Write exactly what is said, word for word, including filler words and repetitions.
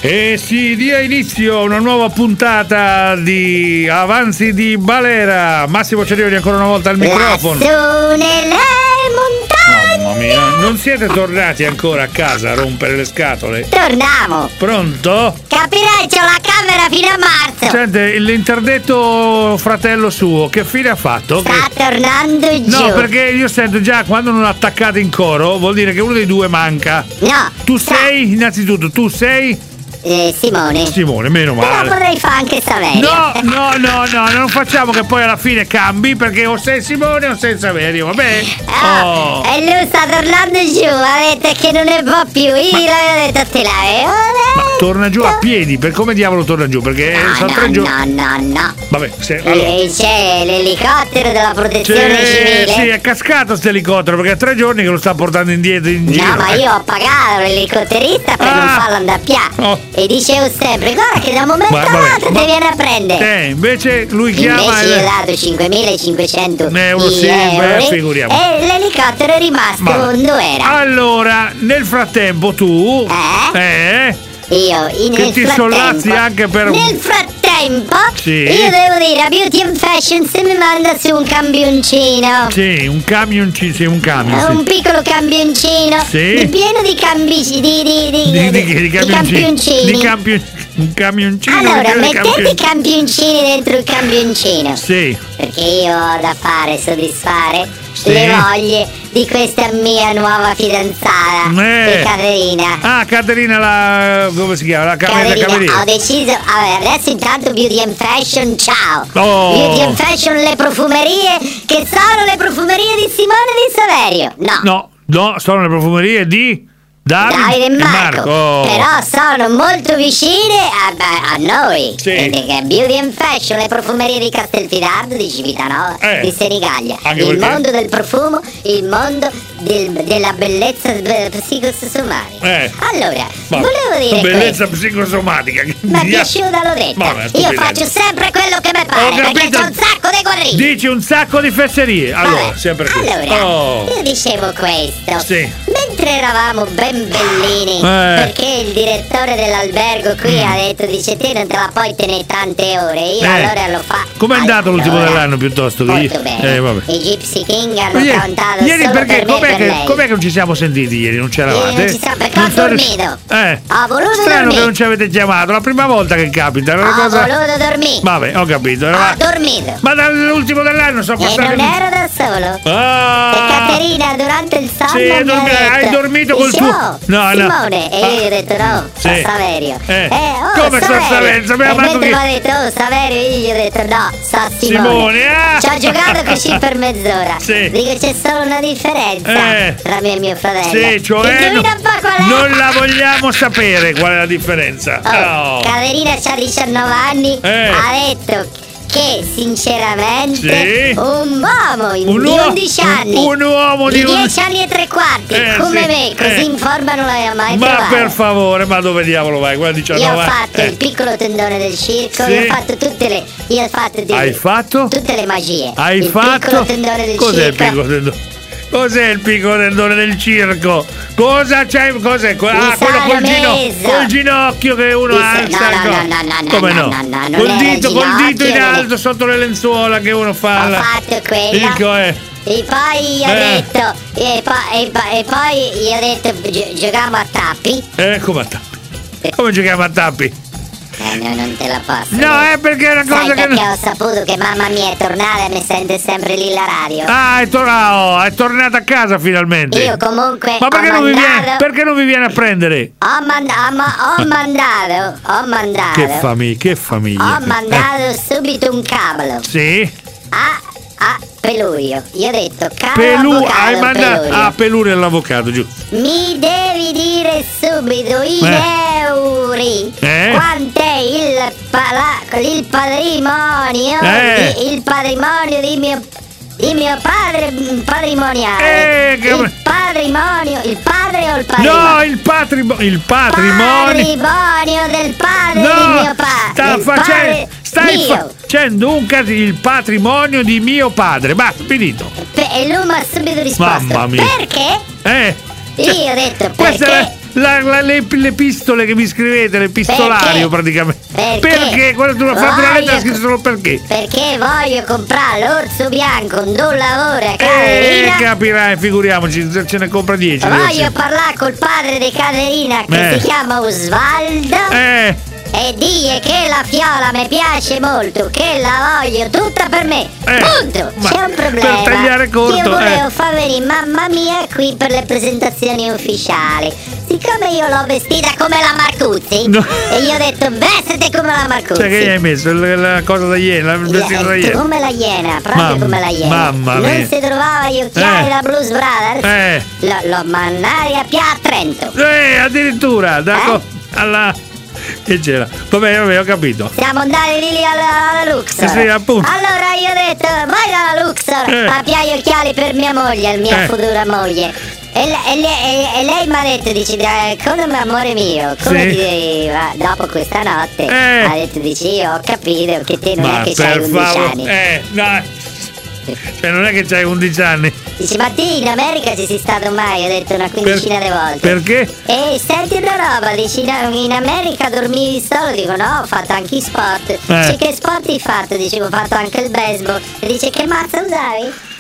E si dia inizio a una nuova puntata di Avanzi di Balera. Massimo Cerioni ancora una volta al microfono. Lassù nelle montagne. Mamma mia, non siete tornati ancora a casa a rompere le scatole? Torniamo. Pronto? Capirai, c'ho la camera fino a marzo. Sente, l'interdetto fratello suo, che fine ha fatto? Sta che... tornando giù. No, perché io sento già quando non attaccate in coro, vuol dire che uno dei due manca. No. Tu sta... sei, innanzitutto, tu sei... Eh, Simone. Simone, meno male. Però potrei fare anche Saverio. No, no, no, no, non facciamo che poi alla fine cambi, perché o sei Simone o sei Saverio, vabbè? Ah, Oh. E lui sta tornando giù, ha detto che non ne può più. Io gli ho detto te la Ma torna giù a piedi, per come diavolo torna giù? Perché No, sono no, tre giorni. no, no, no. Vabbè, se, Eh, allora. C'è l'elicottero della protezione Sì, civile. sì, è cascato sto elicottero, perché è tre giorni che lo sta portando indietro in giro. No, ma io ho pagato l'elicotterista per Ah. non farlo andare a pià. Oh. E dicevo sempre, guarda che da un momento Ma- vabbè, all'altro ma- ti viene a prendere. Eh, invece lui chiama Invece io ho e... dato cinquemilacinquecento Euro, sì, beh, euro figuriamo. e l'elicottero è rimasto Vabbè. dove era. Allora, nel frattempo tu... Eh? Eh? Io in, Che nel ti frattempo, sollazzi anche per- Nel frattempo Sì. io devo dire a Beauty and Fashion se mi manda su un campioncino. Sì, un camioncino, sì, un camion, sì. Un piccolo campioncino Sì. pieno di cambi di, di, di, Di, di, di, di campioncini. campioncini. Di campio- un camioncino. Allora, pieno di mettete i campioncini. campioncini dentro il campioncino. Sì. Perché io ho da fare soddisfare Sì. le voglie di questa mia nuova fidanzata, Eh. di Caterina. Ah, Caterina la... come si chiama? La Caterina. Caterina, ho deciso. Allora, adesso intanto Beauty and Fashion, ciao. Oh. Beauty and Fashion, le profumerie che sono le profumerie di Simone e di Saverio. No. No, no, sono le profumerie di... Davide, Davide e Marco, Oh. però sono molto vicine a, a noi. Sì. Quindi che Beauty and Fashion, le profumerie di Castelfidardo, di Civitanova, Eh. di Senigallia. Anche Il perché- mondo del profumo, il mondo del- della bellezza eh, psicosomatica. Eh. Allora, Ma- volevo dire bellezza questo. psicosomatica. che Mi è dia- piaciuta, l'ho detto. Vabbè, Io stupidezza. faccio sempre quello che mi pare, Ho perché capito. c'ho un sacco di guarrini. Dici un sacco di fesserie. Allora, Vabbè, sempre qui. allora, Oh. io dicevo questo. Sì. Mentre eravamo ben bellini, Eh. Mm. perché il direttore dell'albergo qui ha detto, dice te non te la puoi tenere tante ore, io Eh. allora lo fa. Com'è andato l'ultimo Allora, dell'anno piuttosto che molto io- bene. Eh, vabbè. I Gypsy King hanno Ieri, cantato ieri solo perché per me e com'è per che, lei. com'è che non ci siamo sentiti ieri? Non c'eravate? Ieri non ci siamo, perché ho sono- dormito. Eh. Ho voluto Strano dormire. che non ci avete chiamato, la prima volta che capita. È una Ho cosa... voluto dormire. Vabbè, ho capito. Ho Eravate... dormito. Ma dall'ultimo dell'anno sono E passati. non ero da solo. Ah! E Caterina durante il sonno Sì, mi ha dormi- detto, hai dormito col dice, tuo- "Oh, No, no. Simone", e io gli ho detto no, Sì. sta Saverio. Eh. oh, Come sta Saverio? Sapeva E manco mentre chi- mi ha detto oh Saverio, io gli ho detto no, sta Simone. Simone, ah! Ci ho giocato così per mezz'ora. Sì. Dico c'è solo una differenza Eh. tra me e mio fratello. Sì, cioè Indovina un po' qual è? non la vogliamo sapere qual è la differenza. Oh, Oh. Caterina c'ha diciannove anni, Eh. ha detto che sinceramente Sì. un uomo in- Un di uo- undici un- anni, un uomo di un- dieci anni e tre quarti, Eh, come sì, me, così eh. in forma non l'aveva mai Ma trovato. per favore, ma dove diavolo vai? Guarda Io diciannove ho anni. fatto Eh. il piccolo tendone del circo, Sì. io ho fatto tutte le. Io ho fatto di- Hai fatto? tutte le magie. Hai il fatto? piccolo tendone del Cos'è il circo. piccolo tendone? Cos'è il piccolo tendone del circo? Cosa c'è? Cos'è? Que- Ah, quello col, gino- meso. col ginocchio che uno Mi sa- alza. no, no, ecco. no, no, no, Come no, no? no, no, non Col era dito, il col dito in ginocchio, alto sotto le lenzuola che uno fa. Ho la- fatto quella. Il co- eh. E poi gli ho Eh. detto, e, poi, e, poi- e poi gli ho detto, gi- giochiamo a tappi. Eh, come a tappi? Come giochiamo a tappi? Eh, no, non te la posso. No, dire. è perché è una Sai cosa che. perché ho saputo che mamma mia è tornata e mi sente sempre lì la radio. Ah, è, tor- oh, è tornata a casa finalmente. Io comunque Ma perché ho non, vi viene, mandato, perché non vi viene a prendere? ho, manda- ho ma- ho mandato, ho mandato, Che famiglia, che famiglia. ho mandato subito un cablo Eh, sì? a, a Pelurio. Io ho detto, caro Pelu, avvocato hai mandato. Pelurio, Ah, Pelurio è l'avvocato, giusto. mi devi dire subito in Eh. euri Eh? quant'è il, pala- il patrimonio Eh. di, il patrimonio di mio di mio padre mm, patrimoniale. Eh, che- il patrimonio, il padre o il patrimonio? No, il patrimonio. Il patrimonio. Patrimonio del padre di No, mio padre. sta facendo. Stai mio. facendo un cas- il patrimonio di mio padre. Basta, finito. Pe- e lui mi ha subito risposto. Mamma mia. Perché? Eh. Io ho detto Questa perché è, la, la, le, le pistole che mi scrivete, l'epistolario praticamente. Perché? Perché? Quando tu hai fatto una lettera scritto solo perché? Perché voglio comprare l'orso bianco, un lavoro a Eh, Caterina. capirai, figuriamoci, ce ne compra dieci. Voglio parlare col padre di Caterina che Eh. si chiama Osvaldo. Eh, E dire che la fiola mi piace molto, che la voglio tutta per me. Eh, Punto. ma C'è un problema. per tagliare corto, Io volevo eh. far venire mamma mia qui per le presentazioni ufficiali. Siccome io l'ho vestita come la Marcuzzi, No. e io ho detto vestite come la Marcuzzi. cioè che gli hai messo la, la cosa da iena, il vestito da Eh, iena. come la iena, proprio Mamma- come la iena. mamma Non mia. si trovava gli occhiali Eh. da Blues Brothers. Eh, Lo, lo mannai a Pia a Trento. eh, addirittura, da Eh? co- alla che c'era? Vabbè, vabbè, ho capito. Siamo andati lì, lì alla, alla Luxor. Sì, appunto. Allora io ho detto, vai dalla Luxor Eh. a piare gli occhiali per mia moglie, mia Eh. futura moglie. E, le- e le- e- e lei mi ha detto, dice, "Eh, come amore mio, come Sì. ti va dopo questa notte?" Eh. Ha detto, dice, io ho capito che te non Ma è che c'hai per undici favore, anni. eh, dai. Cioè, non è che c'hai undici anni. Dice, ma te in America ci sei stato mai? Ho detto una quindicina di volte. Perché? E senti una roba, dici in in America dormivi solo? Dico no, ho fatto anche i sport. Dice che sport hai fatto? Dicevo ho fatto anche il baseball. E dice che mazza usavi?